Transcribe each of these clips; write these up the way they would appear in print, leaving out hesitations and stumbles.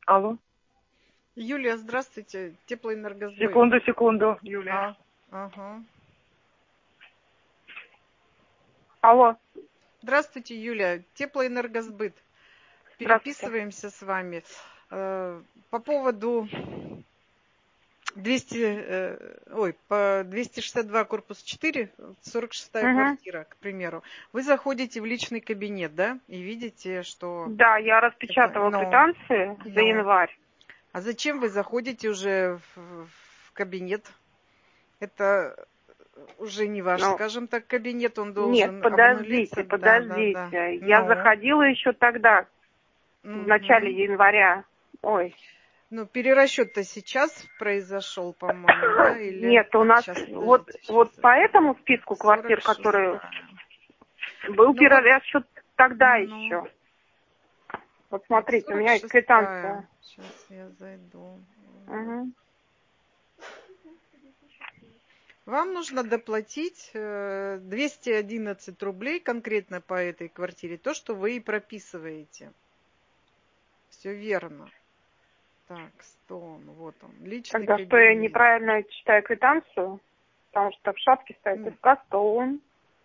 Алло. Юлия, здравствуйте. Теплоэнергосбыт. Секунду, Юлия. Ага. Алло. Здравствуйте, Юлия. Теплоэнергосбыт. Переписываемся с вами. По поводу по 262 корпус 4, 46-я квартира, к примеру. Вы заходите в личный кабинет, да, и видите, что... Да, я распечатала квитанции за январь. А зачем вы заходите уже в кабинет? Это уже не ваш, скажем так, кабинет, он должен обнулиться. Подождите. Да. Я заходила еще тогда, в начале января. Ой. Ну, перерасчет-то сейчас произошел, по-моему, да? Или... Нет, у нас вот по этому списку квартир, которые был перерасчет тогда еще. Вот смотрите, у меня есть квитанция. Сейчас я зайду. Угу. Вам нужно доплатить 211 рублей конкретно по этой квартире, то, что вы и прописываете. Все верно. Так, Стоун, вот он, личный Тогда кабинет. что, я неправильно читаю квитанцию? Потому что в шапке стоит СК Стоун.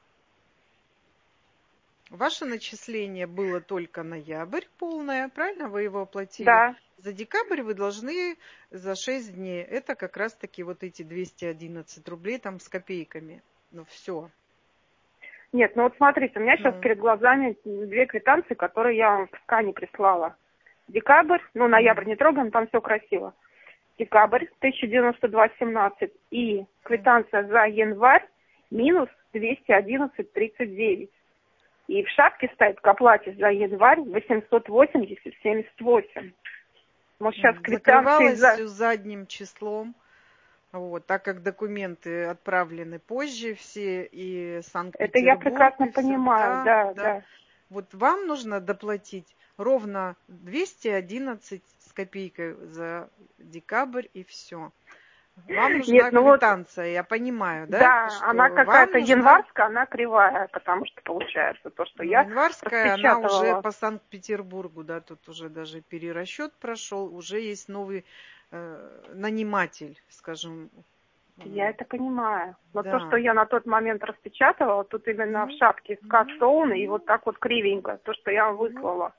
Ваше начисление было только ноябрь полное, правильно? Вы его оплатили? Да. За декабрь вы должны за 6 дней. Это как раз-таки вот эти 211 рублей там с копейками. Ну, все. Нет, ну вот смотрите, у меня сейчас перед глазами две квитанции, которые я вам в скане прислала. Декабрь, ну, ноябрь не трогаем, там все красиво. Декабрь 1092,17 и квитанция за январь минус 211,39. И в шапке стоит к оплате за январь 880,78. Может, сейчас квитанции закрывалось все задним числом. Вот, так как документы отправлены позже все, и Санкт-Петербург. Это я прекрасно понимаю, да. Вот вам нужно доплатить ровно 211 с копейкой за декабрь, и все. Вам нужна квитанция, я понимаю, да? Да, она какая-то январская, она кривая, потому что получается то, что я январская, она уже по Санкт-Петербургу, да, тут уже даже перерасчет прошел, уже есть новый наниматель, скажем. Я это понимаю. Но то, что я на тот момент распечатывала, тут именно в шапке СК Стоун и вот так вот кривенько, то, что я вам выслала.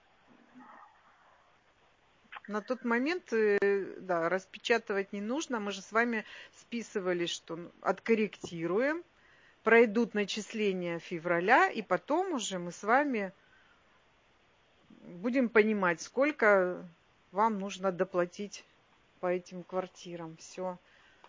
На тот момент, да, распечатывать не нужно. Мы же с вами списывали, что откорректируем, пройдут начисления февраля, и потом уже мы с вами будем понимать, сколько вам нужно доплатить по этим квартирам. Все.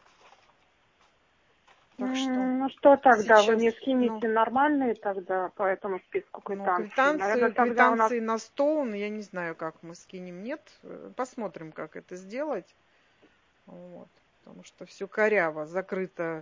Так что, ну что тогда, вы мне скинете нормальные тогда по этому списку квитанций? Квитанции на Стоун, я не знаю, как мы скинем, нет. Посмотрим, как это сделать. Вот. Потому что все коряво, закрыто.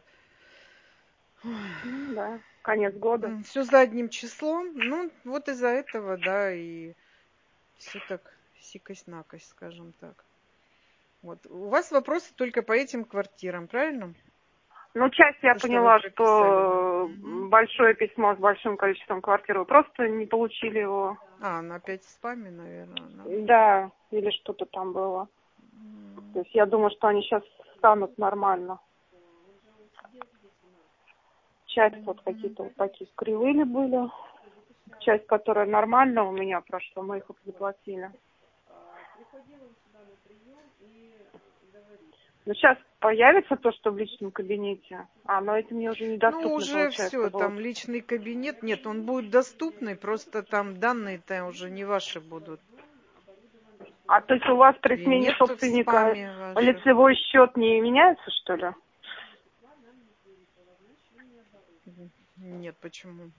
Да, конец года. Все задним числом. Ну, вот из-за этого, да, и все так сикость-накость, скажем так. Вот. У вас вопросы только по этим квартирам, правильно? Ну, часть я поняла, что большое письмо с большим количеством квартир, вы просто не получили его. На опять в спаме, наверное. Да, или что-то там было. То есть я думаю, что они сейчас станут нормально. Часть вот какие-то вот такие кривые были. Часть, которая нормально у меня прошла, мы их заплатили. Ну, сейчас появится то, что в личном кабинете, но это мне уже недоступно, уже получается, все, будет. там личный кабинет, нет, он будет доступный, просто там данные-то уже не ваши будут. То есть у вас при смене собственника лицевой счет не меняется, что ли? Нет, почему?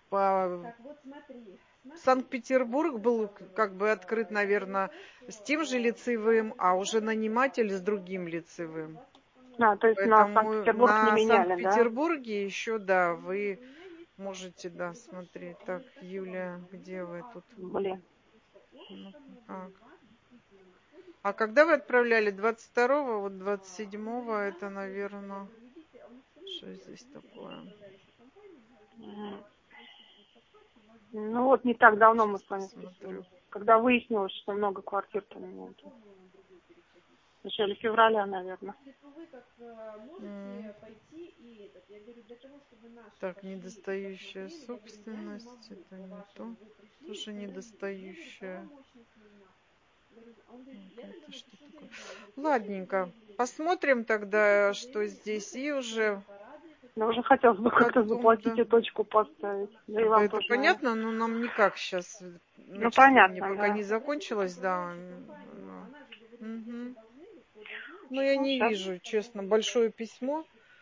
Санкт-Петербург был как бы открыт, наверное, с тем же лицевым, а уже наниматель с другим лицевым. То есть на Санкт-Петербург не меняли, да? На Санкт-Петербурге еще, да, вы можете, да, смотреть. Так, Юлия, где вы тут? Блин. А когда вы отправляли? 22-го, вот 27-го, это, наверное, что здесь такое? Ну вот не так давно мы с вами списывали. когда выяснилось, что много квартир там нету. В начале февраля, наверное. Так, недостающая собственность, это не то. Тоже недостающая. Это что такое? Ладненько. Посмотрим тогда, что здесь, и уже Но уже хотелось бы как-то потом, заплатить да. и точку поставить. Да и вам Это тоже, понятно, но нам никак сейчас. Ну, Начисление понятно, пока да. не закончилось, да. Мгм. Но я не Сейчас. вижу, честно, большое письмо.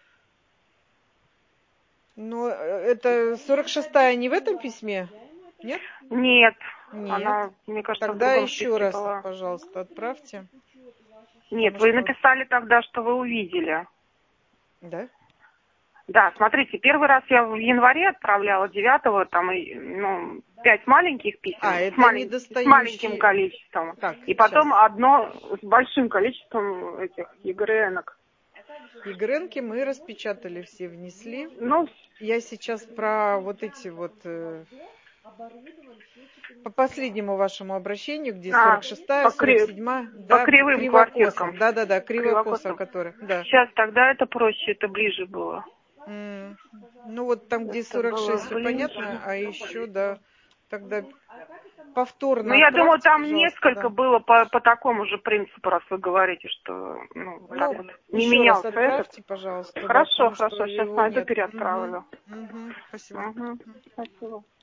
Но это 46-я не в этом письме? Нет? Нет. Нет. Она, мне кажется, в Тогда другом еще списке раз, была. пожалуйста, отправьте. Нет, Потому вы что... написали тогда, что вы увидели. Да? Да, смотрите, первый раз я в январе отправляла, 9-го, там, 5 маленьких писем это с маленьким количеством. Так, и потом сейчас. одно с большим количеством этих ЕГРНок. ЕГРНки мы распечатали все, внесли. Ну, Я сейчас про вот эти вот... по последнему вашему обращению, где 46-я, 47-я, по да, кривым квартиркам. Да, кривокоса, Кривокосам. которых, да. Сейчас тогда это проще, это ближе было. Ну вот там, где Это было 46, все ближе. понятно, а еще, да, тогда повторно Ну, я думаю, отправьте, там пожалуйста, несколько да. было по такому же принципу, раз вы говорите, что вот так вот не еще раз менялся этот. отправьте, пожалуйста. Хорошо, Да, потому что сейчас его найду, нет. переотправлю. Спасибо. Спасибо.